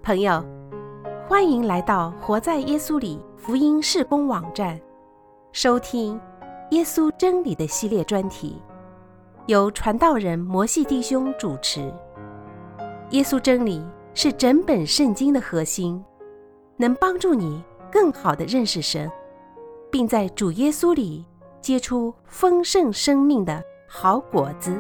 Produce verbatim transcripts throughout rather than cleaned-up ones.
朋友，欢迎来到活在耶稣里福音事工网站，收听耶稣真理的系列专题，由传道人摩西弟兄主持。耶稣真理是整本圣经的核心，能帮助你更好地认识神，并在主耶稣里结出丰盛生命的好果子。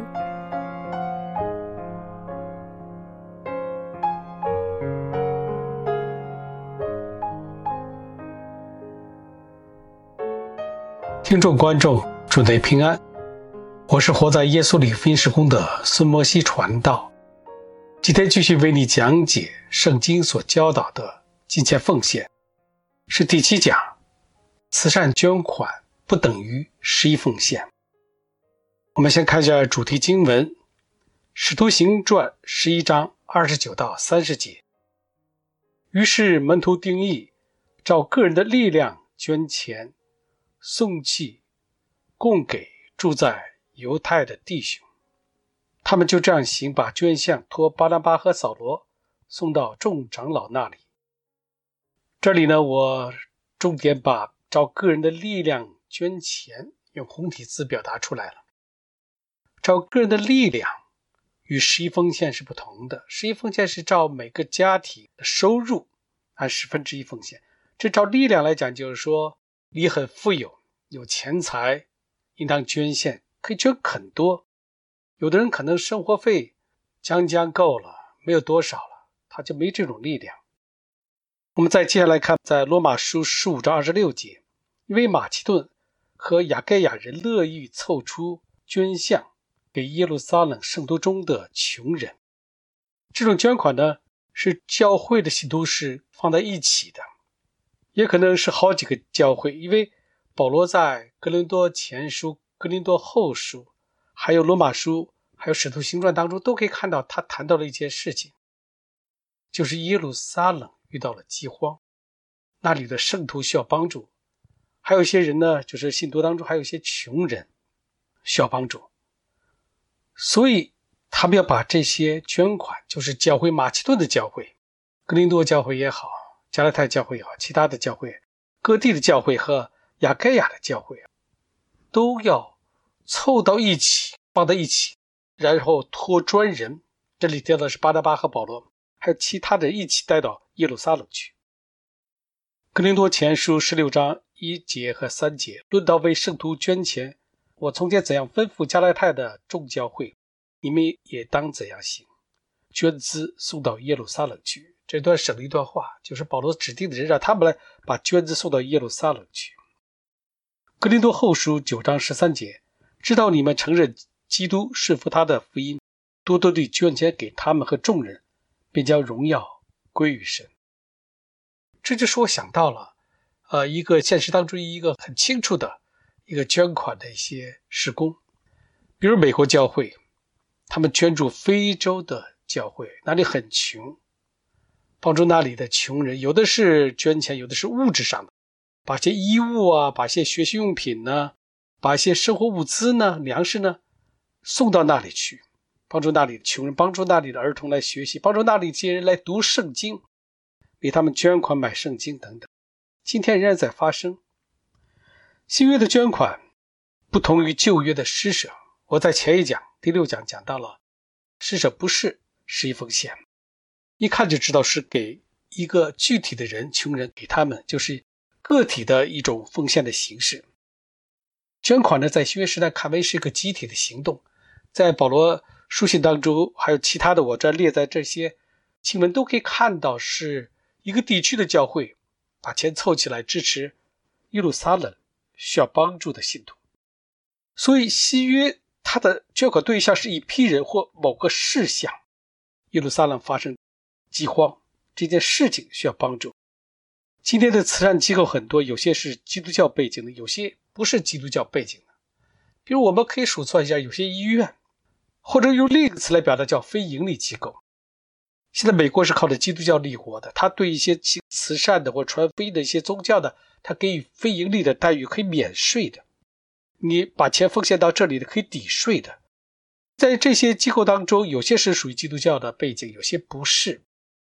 听众观众，主内平安，我是活在耶稣里福音事工的孙摩西传道。今天继续为你讲解圣经所教导的金钱奉献，是第七讲，慈善捐款不等于十一奉献。我们先看一下主题经文，使徒行传十一章二十九到三十节。于是门徒定义，照个人的力量捐钱送祭供给住在犹太的弟兄，他们就这样行，把捐项托巴拿巴和扫罗送到众长老那里。这里呢，我重点把照个人的力量捐钱用红体字表达出来了。照个人的力量与十一奉献是不同的，十一奉献是照每个家庭的收入按十分之一奉献，这照力量来讲，就是说你很富有，有钱财，应当捐献，可以捐很多。有的人可能生活费将将够了，没有多少了，他就没这种力量。我们再接下来看，在罗马书十五章二十六节，因为马其顿和亚该亚人乐意凑出捐项给耶路撒冷圣徒中的穷人。这种捐款呢，是教会的信徒是放在一起的，也可能是好几个教会，因为保罗在哥林多前书、哥林多后书，还有罗马书，还有使徒行传当中，都可以看到他谈到了一件事情，就是耶路撒冷遇到了饥荒，那里的圣徒需要帮助，还有一些人呢，就是信徒当中还有一些穷人需要帮助，所以他们要把这些捐款，就是教会马其顿的教会，哥林多教会也好，加拉太教会也好，其他的教会，各地的教会和亚该亚的教会都要凑到一起，放在一起，然后托专人，这里提到的是巴拿巴和保罗，还有其他的一起带到耶路撒冷去。哥林多前书十六章一节和三节，论到为圣徒捐钱，我从前怎样吩咐加拉太的众教会，你们也当怎样行，捐资送到耶路撒冷去。这段省了一段话，就是保罗指定的人让他们来把捐资送到耶路撒冷去。哥林多后书九章十三节，知道你们承认基督顺服他的福音，多多地捐钱给他们和众人，便将荣耀归于神。这就是我想到了呃，一个现实当中一个很清楚的一个捐款的一些事工。比如美国教会，他们捐助非洲的教会，那里很穷，帮助那里的穷人，有的是捐钱，有的是物质上的，把些衣物啊，把些学习用品呢，把一些生活物资呢，粮食呢，送到那里去，帮助那里的穷人，帮助那里的儿童来学习，帮助那里一些人来读圣经，为他们捐款买圣经等等。今天仍然在发生。新约的捐款不同于旧约的施舍，我在前一讲第六讲讲到了，施舍不是十一奉献，一看就知道是给一个具体的人，穷人，给他们就是个体的一种奉献的形式。捐款呢，在新约时代看为是一个集体的行动，在保罗书信当中，还有其他的我这列在这些经文都可以看到，是一个地区的教会把钱凑起来支持耶路撒冷需要帮助的信徒。所以新约它的捐款对象是一批人或某个事项，耶路撒冷发生饥荒，这件事情需要帮助。今天的慈善机构很多，有些是基督教背景的，有些不是基督教背景的。比如我们可以数算一下，有些医院，或者用另一个词来表达叫非营利机构。现在美国是靠着基督教立国的，他对一些慈善的或传福音的一些宗教的，他给予非营利的待遇，可以免税的，你把钱奉献到这里的可以抵税的。在这些机构当中，有些是属于基督教的背景，有些不是。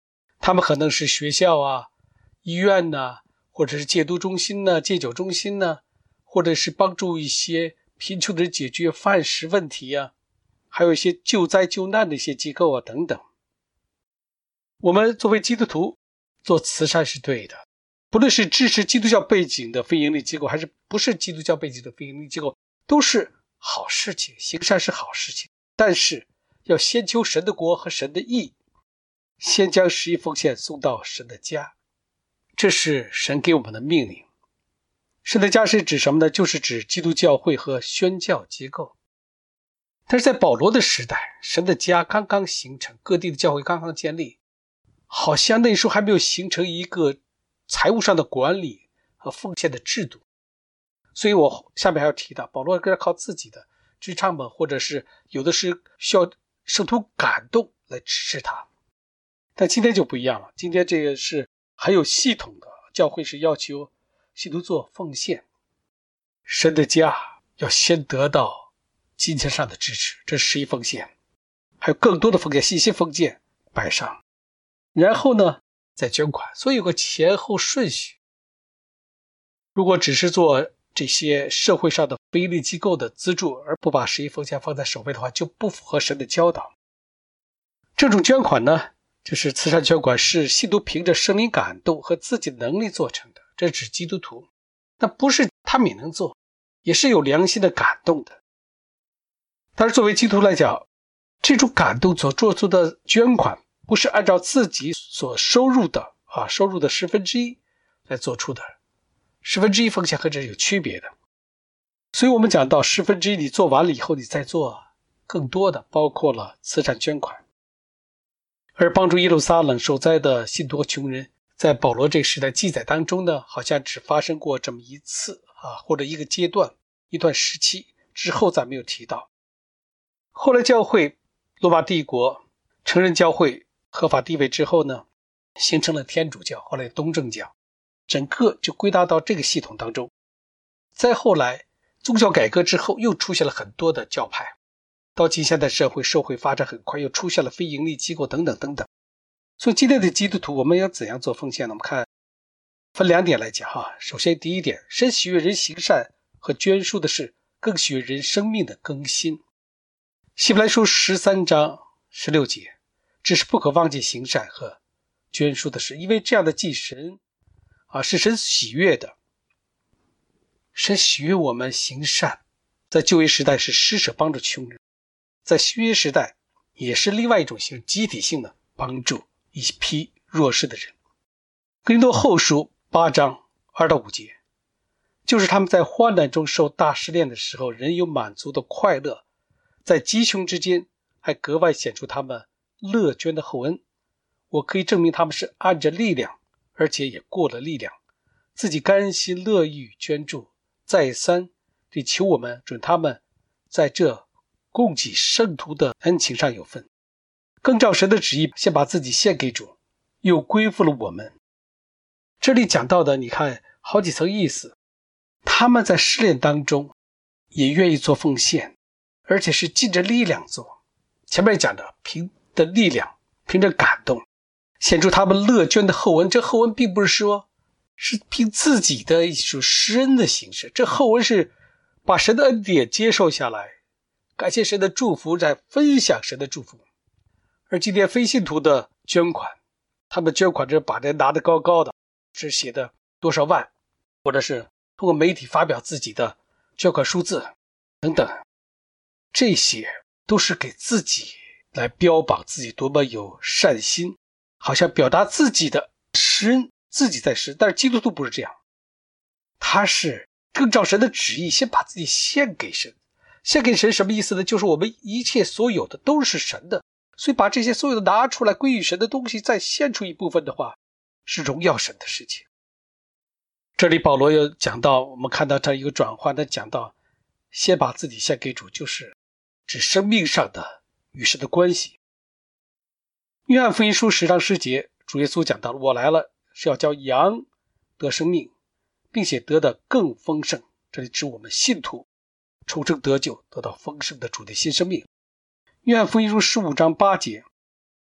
他们可能是学校啊、医院呐、啊，或者是戒毒中心呐、啊、戒酒中心呐、啊，或者是帮助一些贫穷人解决饭食问题啊，还有一些救灾救难的一些机构啊等等。我们作为基督徒做慈善是对的，不论是支持基督教背景的非营利机构，还是不是基督教背景的非营利机构，都是好事情，行善是好事情，但是要先求神的国和神的义，先将十一奉献送到神的家，这是神给我们的命令。神的家是指什么呢？就是指基督教会和宣教机构。但是在保罗的时代，神的家刚刚形成，各地的教会刚刚建立，好像那时候还没有形成一个财务上的管理和奉献的制度。所以我下面还要提到，保罗要靠自己的支唱们，或者是有的是需要圣徒感动来支持他。但今天就不一样了，今天这个是很有系统的，教会是要求信徒做奉献，神的家要先得到金钱上的支持，这是十一奉献，还有更多的奉献，信心奉献摆上，然后呢再捐款，所以有个前后顺序。如果只是做这些社会上的非营利机构的资助，而不把十一奉献放在首位的话，就不符合神的教导。这种捐款呢，就是慈善捐款，是信徒凭着圣灵感动和自己的能力做成的，这指基督徒，但不是他们也能做，也是有良心的感动的。但是作为基督徒来讲，这种感动所做出的捐款不是按照自己所收入的啊收入的十分之一来做出的，十分之一奉献和这是有区别的。所以我们讲到十分之一你做完了以后，你再做更多的，包括了慈善捐款。而帮助耶路撒冷受灾的信徒和穷人，在保罗这个时代记载当中呢，好像只发生过这么一次啊，或者一个阶段一段时期，之后再没有提到。后来教会罗马帝国承认教会合法地位之后呢，形成了天主教，后来东正教，整个就归纳到这个系统当中。再后来宗教改革之后，又出现了很多的教派，到今现代社会社会发展很快，又出现了非营利机构等等等等。所以今天的基督徒我们要怎样做奉献呢？我们看分两点来讲哈。首先第一点，神喜悦人行善和捐书的事，更喜悦人生命的更新。希伯来书十三章十六节，只是不可忘记行善和捐书的事，因为这样的祭神啊是神喜悦的。神喜悦我们行善，在旧约时代是施舍帮助穷人，在新约时代也是另外一种形式，集体性的帮助一批弱势的人。哥林多后书八章二到五节，就是他们在患难中受大试炼的时候，人有满足的快乐，在极穷之间还格外显出他们乐捐的厚恩。我可以证明他们是按着力量，而且也过了力量，自己甘心乐意捐助，再三地求我们准他们在这供给圣徒的恩情上有份，更照神的旨意先把自己献给主，又归附了我们。这里讲到的你看好几层意思，他们在试炼当中也愿意做奉献，而且是尽着力量做。前面讲的凭的力量，凭着感动显出他们乐捐的厚恩。这厚恩并不是说是凭自己的一种施恩的形式，这厚恩是把神的恩典接受下来，感谢神的祝福，再分享神的祝福。而今天非信徒的捐款，他们捐款这把这拿得高高的，是写的多少万，或者是通过媒体发表自己的捐款数字等等，这些都是给自己来标榜自己多么有善心，好像表达自己的施恩，自己在施。但是基督徒不是这样，他是更照神的旨意，先把自己献给神。献给神什么意思呢？就是我们一切所有的都是神的，所以把这些所有的拿出来归于神的东西，再献出一部分的话，是荣耀神的事情。这里保罗又讲到，我们看到这一个转换，他讲到先把自己献给主，就是指生命上的与神的关系。约翰福音书十章十节，主耶稣讲到了，我来了是要叫羊得生命，并且得的更丰盛。这里指我们信徒重生得救，得到丰盛的主的新生命。约翰福音书十五章八节，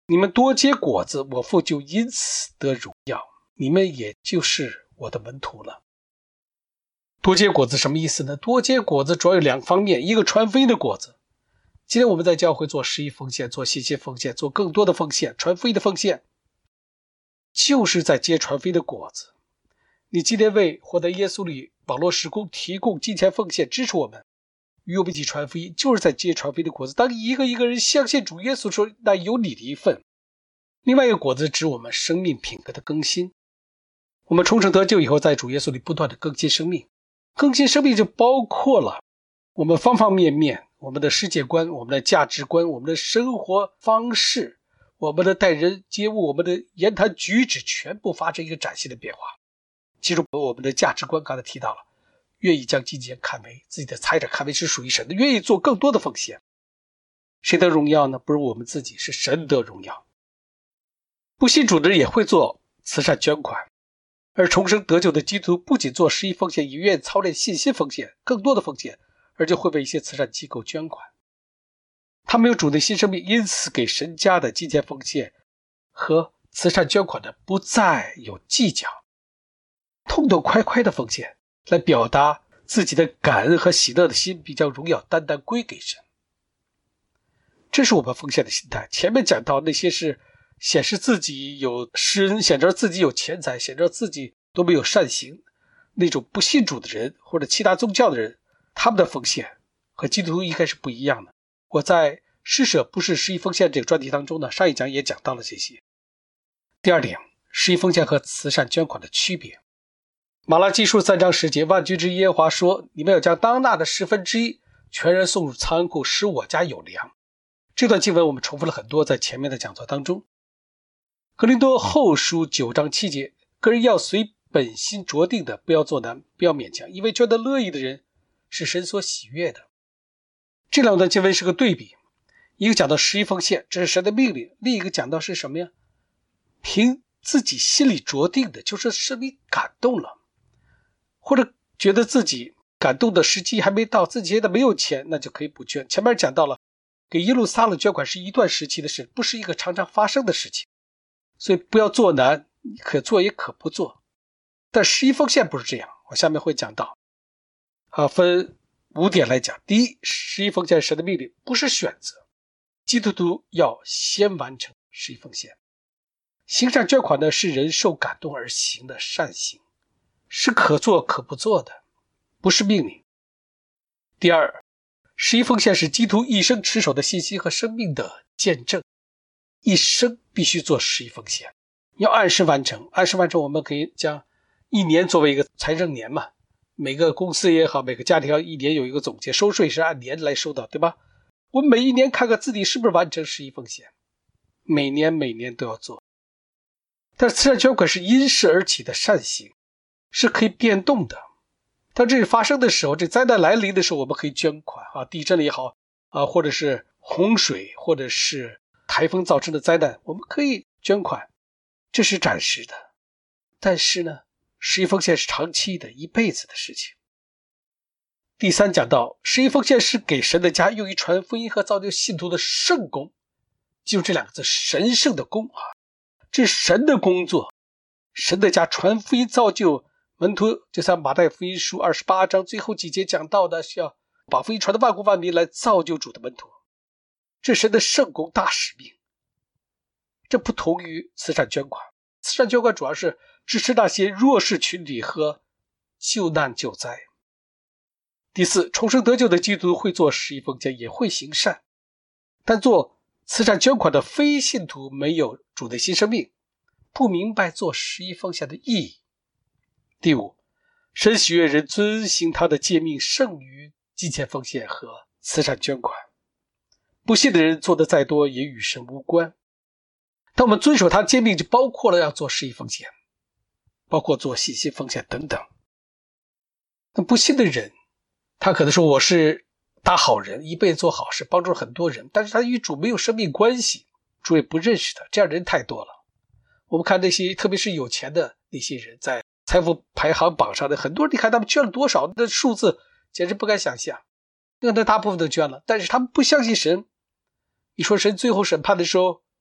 你们多结果子，我父就因此得荣耀，你们也就是我的门徒了。多结果子什么意思呢？多结果子主要有两方面，一个传福音的果子。今天我们在教会做十一奉献，做信息奉献，做更多的奉献，传福音的奉献，就是在结传福音的果子。你今天为活在耶稣里网络事工提供金钱奉献，支持我们，与我们一起传福音，就是在结传福音的果子。当一个一个人相信主耶稣说，那有你的一份。另外一个果子指我们生命品格的更新。我们重生得救以后，在主耶稣里不断的更新生命，更新生命就包括了我们方方面面，我们的世界观，我们的价值观，我们的生活方式，我们的待人接物，我们的言谈举止，全部发生一个崭新的变化。其中我们的价值观刚才提到了，愿意将金钱看为自己的财产，看为是属于神的，愿意做更多的奉献。谁得荣耀呢？不是我们自己，是神得荣耀。不信主的人也会做慈善捐款，而重生得救的基督徒不仅做十一奉献，也愿意操练信心奉献，更多的奉献，而就会为一些慈善机构捐款。他们有主的新生命，因此给神家的金钱奉献和慈善捐款的不再有计较，痛痛快快的奉献，来表达自己的感恩和喜乐的心，比较荣耀单单归给神。这是我们奉献的心态。前面讲到那些是显示自己有施恩，显示自己有钱财，显示自己都没有善行，那种不信主的人或者其他宗教的人，他们的奉献和基督徒应该是不一样的。我在施舍不是十一奉献这个专题当中呢，上一讲也讲到了这些。第二点，十一奉献和慈善捐款的区别。马拉基书三章十节，万军之耶和华说，你们要将当纳的十分之一全然送入仓库，使我家有粮。这段经文我们重复了很多，在前面的讲座当中。哥林多后书九章七节，个人要随本心酌定的，不要做难，不要勉强，因为觉得乐意的人是神所喜悦的。这两段经文是个对比，一个讲到十一奉献，这是神的命令，另一个讲到是什么呀？凭自己心里酌定的，就是神里感动了，或者觉得自己感动的时机还没到，自己现在没有钱，那就可以补捐。前面讲到了给耶路撒冷捐款是一段时期的事，不是一个常常发生的事情，所以不要做难，可做也可不做。但十一奉献不是这样，我下面会讲到啊，分五点来讲。第一，十一奉献是神的命令，不是选择，基督徒要先完成十一奉献。行善捐款呢，是人受感动而行的善行，是可做可不做的，不是命令。第二，十一奉献是基督徒一生持守的信心和生命的见证，一生必须做十一奉献，要按时完成。按时完成，我们可以将一年作为一个财政年嘛，每个公司也好，每个家庭要一年有一个总结，收税是按年来收的，对吧？我们每一年看看自己是不是完成十一奉献，每年每年都要做。但是慈善捐款是因事而起的善行，是可以变动的。当这发生的时候，这灾难来临的时候，我们可以捐款啊，地震也好啊，或者是洪水，或者是台风造成的灾难，我们可以捐款，这是暂时的。但是呢，十一奉献是长期的，一辈子的事情。第三讲到，十一奉献是给神的家用于传福音和造就信徒的圣工，记住这两个字，神圣的工啊，这是神的工作。神的家传福音造就门徒，就像马太福音书二十八章最后几节讲到的，是要把福音传到万国万民，来造就主的门徒。这是神的圣工大使命。这不同于慈善捐款，慈善捐款主要是支持那些弱势群体和救难救灾。第四，重生得救的基督徒会做十一奉献，也会行善，但做慈善捐款的非信徒没有主的新生命，不明白做十一奉献的意义。第五，神喜悦人遵行他的诫命胜于金钱奉献和慈善捐款。不信的人做的再多也与神无关。当我们遵守他诫命，就包括了要做十一奉献，包括做信心奉献等等。那不信的人，他可能说我是大好人，一辈子做好事，帮助了很多人，但是他与主没有生命关系，主也不认识他，这样的人太多了。我们看那些特别是有钱的那些人，在财富排行榜上的很多人，你看他们捐了多少，那数字简直不敢想象。那大部分都捐了，但是他们不相信神。你说神最后审判的时候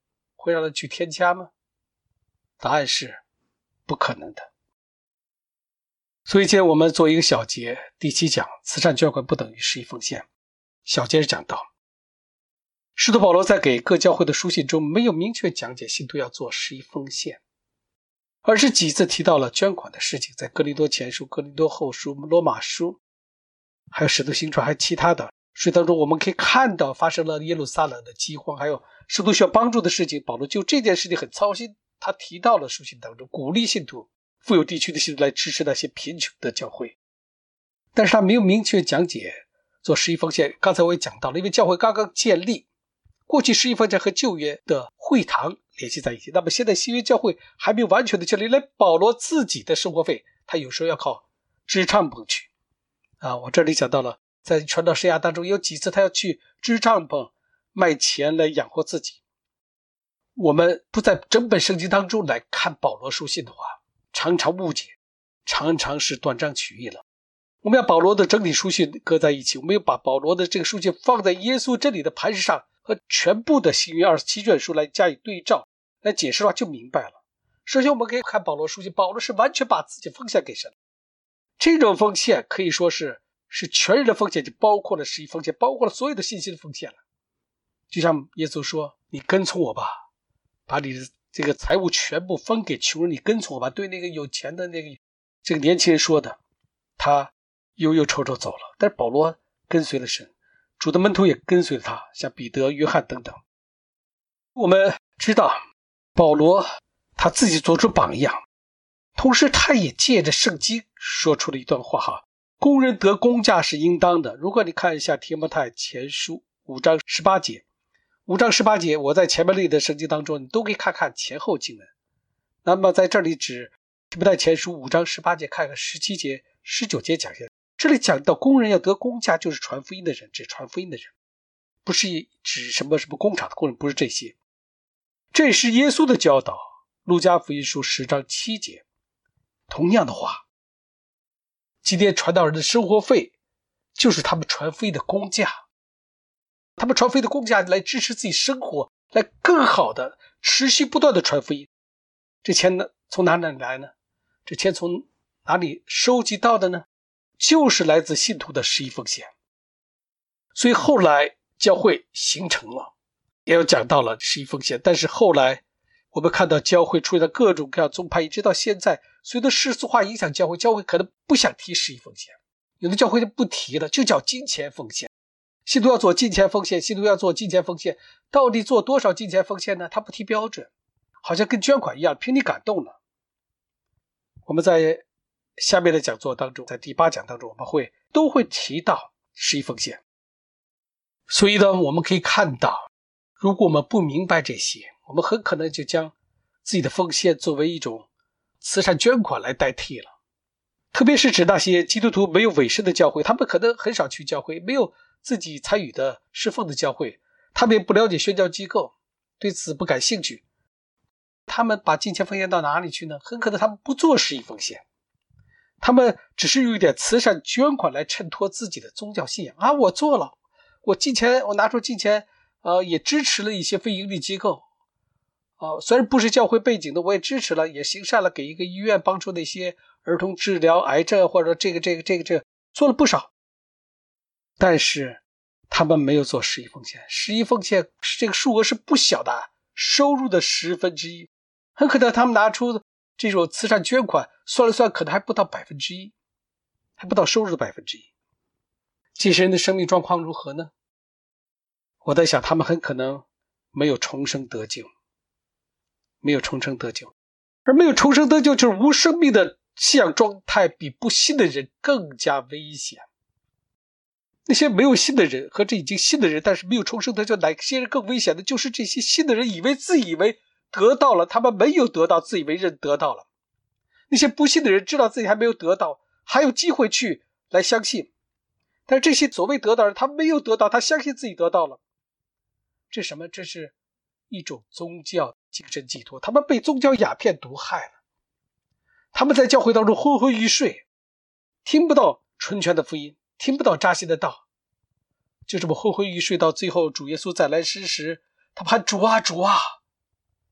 会让人去添加吗？答案是不可能的。所以今天我们做一个小节，第七讲慈善捐款不等于十一奉献。小节是讲到使徒保罗在给各教会的书信中没有明确讲解信徒要做十一奉献，而是几次提到了捐款的事情，在哥林多前书、哥林多后书、罗马书还有使徒行传还有其他的书当中，我们可以看到发生了耶路撒冷的饥荒，还有使徒需要帮助的事情，保罗就这件事情很操心，他提到了书信当中鼓励信徒富有地区的信徒来支持那些贫穷的教会，但是他没有明确讲解做十一奉献。刚才我也讲到了，因为教会刚刚建立，过去十一奉献和旧约的会堂联系在一起，那么现在新约教会还没有完全的建立，连保罗自己的生活费他有时候要靠支帐篷去啊。我这里讲到了在传道生涯当中有几次他要去支帐篷卖钱来养活自己。我们不在整本圣经当中来看保罗书信的话，常常误解，常常是断章取义了。我们要保罗的整体书信搁在一起，我们要把保罗的这个书信放在耶稣真理的磐石上，和全部的新约二十七卷书来加以对照，来解释的话就明白了。首先我们可以看保罗书信，保罗是完全把自己奉献给神，这种奉献可以说是是全人的奉献，就包括了十一奉献，包括了所有的信心的奉献了。就像耶稣说，你跟从我吧，把你的这个财物全部分给穷人，你跟从我吧。对那个有钱的那个这个年轻人说的，他忧忧愁愁走了。但是保罗跟随了神，主的门徒也跟随了他，像彼得、约翰等等。我们知道保罗他自己做出榜样，同时他也借着圣经说出了一段话哈，工人得工价是应当的。如果你看一下提摩太前书五章十八节，五章十八节我在前面列的圣经当中你都可以看看前后经文。那么在这里指提摩太前书五章十八节，看看十七节十九节讲一下，这里讲到工人要得工价，就是传福音的人，指传福音的人，不是指什么什么工厂的工人，不是这些。这是耶稣的教导，路加福音书十章七节。同样的话，今天传道人的生活费就是他们传福音的工价，他们传福音的工价来支持自己生活，来更好的持续不断的传福音。这钱呢从哪里来呢？这钱从哪里收集到的呢？就是来自信徒的十一奉献。所以后来教会形成了，也有讲到了十一奉献，但是后来我们看到教会出现了各种各样宗派，一直到现在，随着世俗化影响教会，教会可能不想提十一奉献，有的教会就不提了，就叫金钱奉献。信徒要做金钱奉献，信徒要做金钱奉献，到底做多少金钱奉献呢？他不提标准，好像跟捐款一样，凭你感动了。我们在下面的讲座当中，在第八讲当中，我们会都会提到十一奉献。所以呢，我们可以看到，如果我们不明白这些，我们很可能就将自己的奉献作为一种慈善捐款来代替了。特别是指那些基督徒没有委身的教会，他们可能很少去教会，没有自己参与的侍奉的教会，他们也不了解宣教机构，对此不感兴趣。他们把金钱奉献到哪里去呢？很可能他们不做十一奉献，他们只是用一点慈善捐款来衬托自己的宗教信仰啊！我做了，我金钱，我拿出金钱，呃，也支持了一些非营利机构，呃，虽然不是教会背景的，我也支持了，也行善了，给一个医院帮助那些儿童治疗癌症，或者这个这个这个这个做了不少，但是他们没有做十一奉献。十一奉献这个数额是不小的，收入的十分之一，很可能他们拿出这种慈善捐款，算了算可能还不到百分之一，还不到收入的百分之一。这些人的生命状况如何呢？我在想，他们很可能没有重生得救，没有重生得救，而没有重生得救就是无生命的信仰状态，比不信的人更加危险。那些没有信的人和这已经信的人，但是没有重生得救，哪些人更危险的？就是这些信的人以为自以为得到了，他们没有得到，自以为人得到了。那些不信的人知道自己还没有得到，还有机会去来相信，但是这些所谓得到的人，他没有得到，他相信自己得到了。这是什么？这是一种宗教精神寄托，他们被宗教鸦片毒害了，他们在教会当中昏昏欲睡，听不到纯全的福音，听不到扎心的道，就这么昏昏欲睡，到最后主耶稣再来之时，他们喊主啊主啊，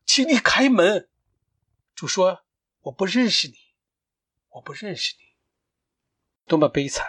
请你开门。主说，我不认识你，我不认识你。多么悲惨。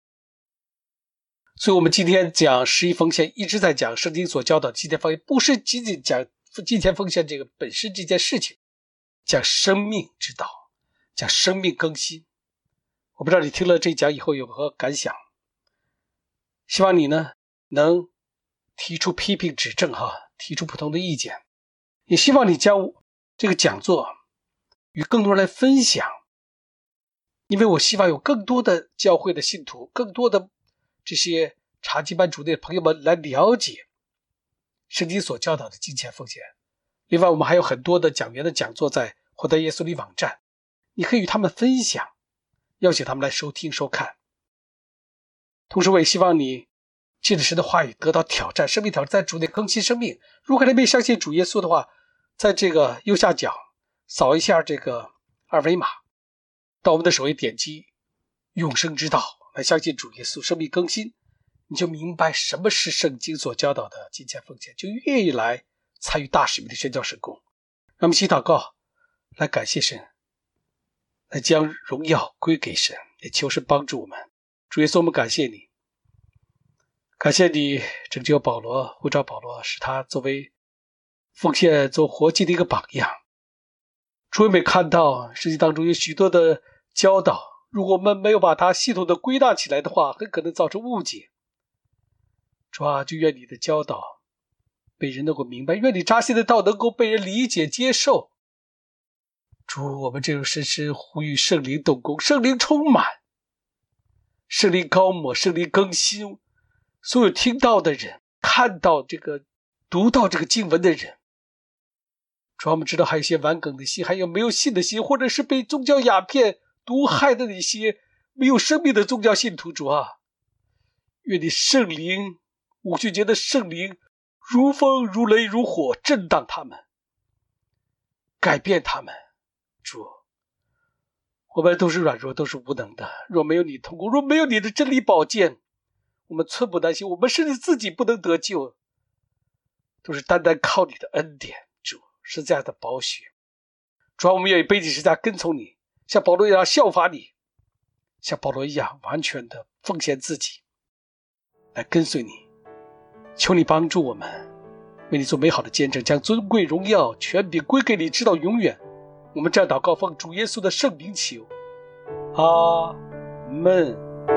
所以我们今天讲十一奉献，一直在讲圣经所教导的金钱奉献，不是仅仅讲金钱奉献这个本身这件事情，讲生命之道，讲生命更新。我不知道你听了这一讲以后有何感想，希望你呢能提出批评指正哈，提出不同的意见，也希望你将这个讲座与更多人来分享，因为我希望有更多的教会的信徒，更多的这些查经班主内的朋友们来了解圣经所教导的金钱奉献。另外我们还有很多的讲员的讲座在活在耶稣里网站，你可以与他们分享，邀请他们来收听收看。同时我也希望你借着神的话语得到挑战，生命挑战，在主内更新生命。如果还没相信主耶稣的话，在这个右下角扫一下这个二维码，到我们的首页点击永生之道来相信主耶稣，生命更新，你就明白什么是圣经所教导的金钱奉献，就愿意来参与大使命的宣教事工。让我们一起祷告，来感谢神，来将荣耀归给神，也求神帮助我们。主耶稣，我们感谢你，感谢你拯救保罗，呼召保罗，使他作为奉献做活祭的一个榜样。主，我们看到圣经当中有许多的教导，如果我们没有把它系统的归纳起来的话，很可能造成误解。主啊，就愿你的教导被人能够明白，愿你扎心的道能够被人理解接受。主，我们这种深深呼吁圣灵动工，圣灵充满，圣灵高抹，圣灵更新所有听到的人，看到这个读到这个经文的人。主啊，我们知道还有一些顽梗的心，还有没有信的心，或者是被宗教鸦片毒害的那些没有生命的宗教信徒。主啊，愿你圣灵，五旬节的圣灵如风如雷如火震荡他们，改变他们。主，我们都是软弱，都是无能的，若没有你同工，若没有你的真理宝剑，我们寸步难行，我们甚至自己不能得救，都是单单靠你的恩典。主，是这样的宝血。主啊，我们愿意背起十字架跟从你，像保罗一样效法你，像保罗一样完全的奉献自己来跟随你。求你帮助我们，为你做美好的见证，将尊贵荣耀权柄归给你，直到永远。我们这样祷告，奉主耶稣的圣名求，阿们。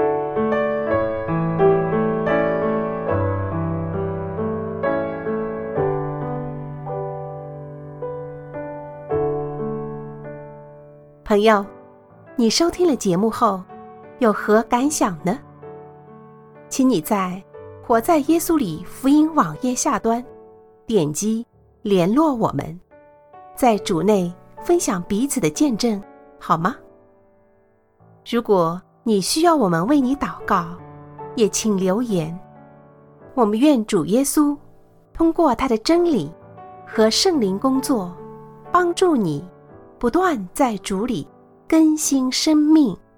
朋友，你收听了节目后有何感想呢？请你在活在耶稣里福音网页下端点击联络我们，在主内分享彼此的见证，好吗？如果你需要我们为你祷告，也请留言。我们愿主耶稣通过他的真理和圣灵工作，帮助你不断在主里更新生命。